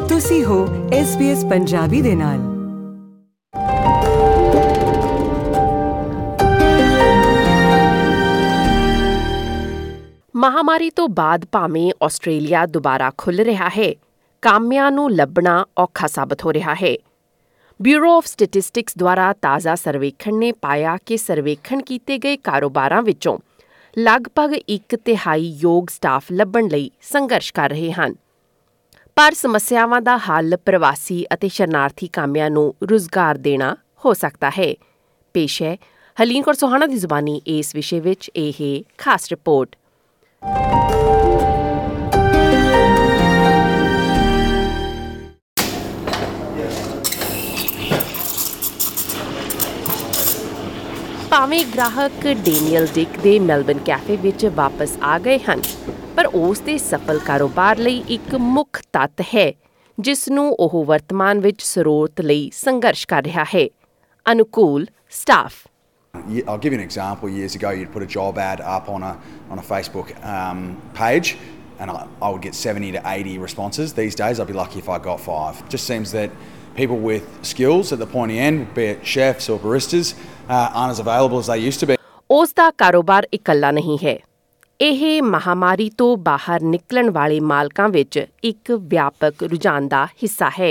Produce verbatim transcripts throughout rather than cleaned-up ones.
ਤੁਸੀਂ ਹੋ S B S Punjabi ਦੇ ਨਾਲ। ਮਹਾਮਾਰੀ ਤੋਂ ਬਾਅਦ ਭਾਵੇਂ ਆਸਟ੍ਰੇਲੀਆ ਦੁਬਾਰਾ ਖੁੱਲ੍ਹ ਰਿਹਾ ਹੈ, ਕਾਮਿਆਂ ਨੂੰ ਲੱਭਣਾ ਔਖਾ ਸਾਬਤ ਹੋ ਰਿਹਾ ਹੈ। ਬਿਊਰੋ ਆਫ ਸਟੈਟਿਸਟਿਕਸ ਦੁਆਰਾ ਤਾਜ਼ਾ ਸਰਵੇਖਣ ਨੇ ਪਾਇਆ ਕਿ ਸਰਵੇਖਣ ਕੀਤੇ ਗਏ ਕਾਰੋਬਾਰਾਂ ਵਿੱਚੋਂ ਲਗਭਗ ਇੱਕ ਤਿਹਾਈ ਯੋਗ ਸਟਾਫ ਲੱਭਣ ਲਈ ਸੰਘਰਸ਼ ਕਰ ਰਹੇ ਹਨ। ਪਰ ਸਮੱਸਿਆਵਾਂ ਦਾ ਹੱਲ ਪ੍ਰਵਾਸੀ ਅਤੇ ਸ਼ਰਨਾਰਥੀ ਕਾਮਿਆਂ ਨੂੰ ਰੁਜ਼ਗਾਰ ਦੇਣਾ ਹੋ ਸਕਦਾ ਹੈ। ਪੇਸ਼ ਹੈ ਹਰਲੀਨ ਕੌਰ ਸੋਹਾਣਾ ਦੀ ਜ਼ੁਬਾਨੀ ਇਸ ਵਿਸ਼ੇ ਵਿੱਚ ਇਹ ਖਾਸ ਰਿਪੋਰਟ। ਭਾਵੇਂ ਗ੍ਰਾਹਕ ਡੇਨੀਅਲ ਡਿਕ ਦੇ ਮੈਲਬਨ ਕੈਫੇ ਵਿੱਚ ਵਾਪਸ ਆ ਗਏ ਹਨ, ਪਰ ਉਸ ਦੇ ਸਫਲ ਕਾਰੋਬਾਰ ਲਈ ਇੱਕ ਮੁੱਖ ਤੱਤ ਹੈ ਜਿਸ ਨੂੰ ਉਹ ਵਰਤਮਾਨ ਵਿੱਚ ਸਰੋਤ ਲਈ ਸੰਘਰਸ਼ ਕਰ ਰਿਹਾ ਹੈ: ਅਨੁਕੂਲ staff. I'll give you an example. Years ago, you'd put a job ad up on a on a Facebook um, page, and I, I would get seventy to eighty responses. These days, I'd be lucky if I got five. Just seems that people with skills at the pointy end, be it chefs or baristas, uh, aren't as available as they used to be. ਉਸ ਦਾ ਕਾਰੋਬਾਰ ਇਕੱਲਾ ਨਹੀਂ ਹੈ। ਇਹ ਮਹਾਮਾਰੀ ਤੋਂ ਬਾਹਰ ਨਿਕਲਣ ਵਾਲੇ ਮਾਲਕਾਂ ਵਿੱਚ ਇੱਕ ਵਿਆਪਕ ਰੁਝਾਨ ਦਾ ਹਿੱਸਾ ਹੈ।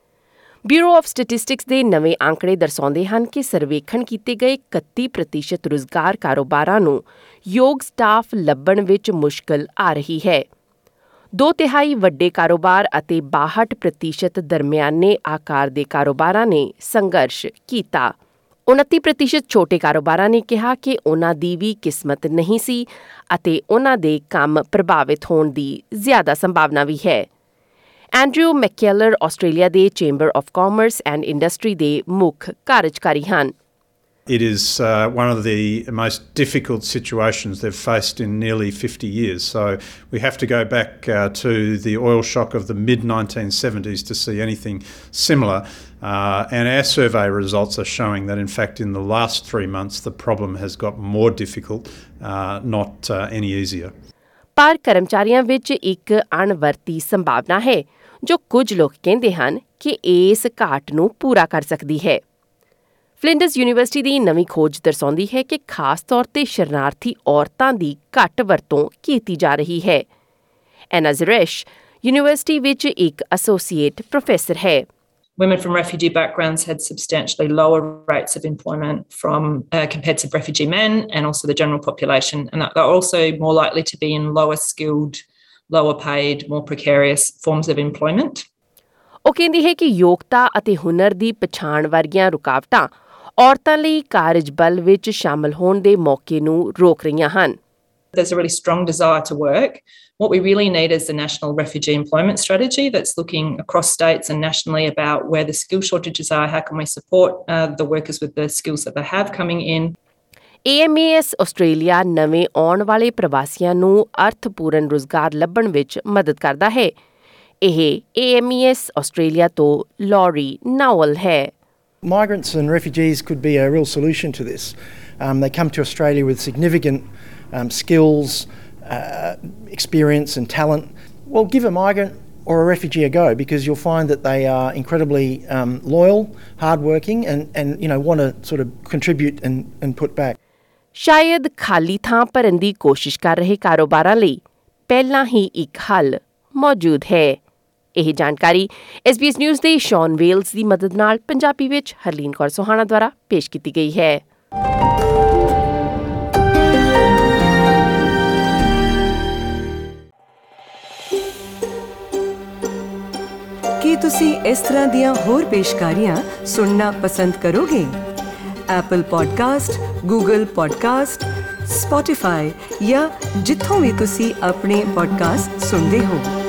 ਬਿਊਰੋ ਆਫ ਸਟੈਟਿਸਟਿਕਸ ਦੇ ਨਵੇਂ ਅੰਕੜੇ ਦਰਸਾਉਂਦੇ ਹਨ ਕਿ ਸਰਵੇਖਣ ਕੀਤੇ ਗਏ ਇਕੱਤੀ ਪ੍ਰਤੀਸ਼ਤ ਰੁਜ਼ਗਾਰ ਕਾਰੋਬਾਰਾਂ ਨੂੰ ਯੋਗ ਸਟਾਫ ਲੱਭਣ ਵਿੱਚ ਮੁਸ਼ਕਲ ਆ ਰਹੀ ਹੈ। ਦੋ ਤਿਹਾਈ ਵੱਡੇ ਕਾਰੋਬਾਰ ਅਤੇ ਬਾਹਠ ਪ੍ਰਤੀਸ਼ਤ ਦਰਮਿਆਨੇ ਆਕਾਰ ਦੇ ਕਾਰੋਬਾਰਾਂ ਨੇ ਸੰਘਰਸ਼ ਕੀਤਾ। ਉਨੱਤੀ ਪ੍ਰਤੀਸ਼ਤ ਛੋਟੇ ਕਾਰੋਬਾਰਾਂ ਨੇ ਕਿਹਾ ਕਿ ਉਹਨਾਂ ਦੀ ਵੀ ਕਿਸਮਤ ਨਹੀਂ ਸੀ ਅਤੇ ਉਹਨਾਂ ਦੇ ਕੰਮ ਪ੍ਰਭਾਵਿਤ ਹੋਣ ਦੀ ਜ਼ਿਆਦਾ ਸੰਭਾਵਨਾ ਵੀ ਹੈ। ਐਂਡਰਿਊ ਮੈਕਕੈਲਰ ਆਸਟ੍ਰੇਲੀਆ ਦੇ chamber of commerce and industry ਦੇ ਮੁੱਖ ਕਾਰਜਕਾਰੀ ਹਨ। It is uh, one of the most difficult situations they've faced in nearly fifty years. So we have to go back uh, to the oil shock of the mid nineteen seventies to see anything similar. Uh, and our survey results are showing that, in fact, in the last three months, the problem has got more difficult, uh, not uh, any easier. ਪਰ ਕਰਮਚਾਰੀਆਂ ਵਿੱਚ ਇੱਕ ਅਣਵਰਤੀ ਸੰਭਾਵਨਾ ਹੈ ਜੋ ਕੁਝ ਲੋਕ ਕਹਿੰਦੇ ਹਨ ਕਿ ਇਸ ਘਾਟ ਨੂੰ ਪੂਰਾ ਕਰ ਸਕਦੀ ਹੈ। ਫਲਿੰਡਰਸ ਯੂਨੀਵਰਸਿਟੀ ਦੀ ਨਵੀਂ ਖੋਜ ਦਰਸਾਉਂਦੀ ਹੈ ਕਿ ਖਾਸ ਤੌਰ ਤੇ ਸ਼ਰਨਾਰਥੀ ਔਰਤਾਂ ਦੀ ਘੱਟ ਵਰਤੋਂ ਕੀਤੀ ਜਾ ਰਹੀ ਹੈ। ਐਨਾ ਜ਼ਰੇਸ਼ ਯੂਨੀਵਰਸਿਟੀ ਵਿੱਚ ਇੱਕ ਐਸੋਸੀਏਟ ਪ੍ਰੋਫੈਸਰ ਹੈ। Women from refugee backgrounds had substantially lower rates of employment from uh, compared to refugee men and also the general population, and they're also more likely to be in lower skilled, lower paid, more precarious forms of employment. ਉਹ ਕਹਿੰਦੀ ਹੈ ਕਿ ਯੋਗਤਾ ਅਤੇ ਹੁਨਰ ਦੀ ਪਛਾਣ ਵਰਗੀਆਂ ਰੁਕਾਵਟਾਂ ਔਰਤਾਂ ਲਈ ਕਾਰਜ-ਬਲ ਵਿੱਚ ਸ਼ਾਮਲ ਹੋਣ ਦੇ ਮੌਕੇ ਨੂੰ ਰੋਕ ਰਹੀਆਂ ਹਨ। There's a really strong desire to work. What we really need is the National Refugee Employment Strategy that's looking across states and nationally about where the skill shortages are, how can we support uh, the workers with the skills that they have coming in. A M A S Australia ਨਵੇਂ ਆਉਣ ਵਾਲੇ ਪ੍ਰਵਾਸੀਆਂ ਨੂੰ ਅਰਥਪੂਰਨ ਰੁਜ਼ਗਾਰ ਲੱਭਣ ਵਿੱਚ ਮਦਦ ਕਰਦਾ ਹੈ। ਇਹ A M A S Australia ਤੋਂ ਲੌਰੀ ਨਾਵਲ ਹੈ। Migrants and refugees could be a real solution to this. Um, they come to Australia with significant um, skills, uh, experience and talent. Well, give a migrant or a refugee a go, because you'll find that they are incredibly um, loyal, hardworking and, and you know, want to sort of contribute and, and put back. ਸ਼ਾਇਦ ਖਾਲੀ ਥਾਂ ਭਰਨ ਦੀ ਕੋਸ਼ਿਸ਼ ਕਰ ਰਹੇ ਕਾਰੋਬਾਰਾਂ ਲਈ ਪਹਿਲਾਂ ਹੀ ਇੱਕ ਹੱਲ ਮੌਜੂਦ ਹੈ। ਇਹ ਜਾਣਕਾਰੀ ਐਸ ਬੀ ਐਸ ਨਿਊਜ਼ ਦੇ ਸ਼ੌਨ ਵੇਲਸ ਦੀ ਮਦਦ ਨਾਲ ਪੰਜਾਬੀ ਵਿੱਚ ਹਰਲੀਨ ਕੌਰ ਸੋਹਾਣਾ ਦੁਆਰਾ ਪੇਸ਼ ਕੀਤੀ ਗਈ ਹੈ। ਕੀ ਤੁਸੀਂ ਇਸ ਤਰ੍ਹਾਂ ਦੀਆਂ ਹੋਰ ਪੇਸ਼ਕਾਰੀਆਂ ਸੁਣਨਾ ਪਸੰਦ ਕਰੋਗੇ? Apple podcast, Google podcast, Spotify ਜਾਂ ਜਿੱਥੋਂ ਵੀ ਤੁਸੀਂ ਆਪਣੇ ਪੋਡਕਾਸਟ ਸੁਣਦੇ ਹੋ।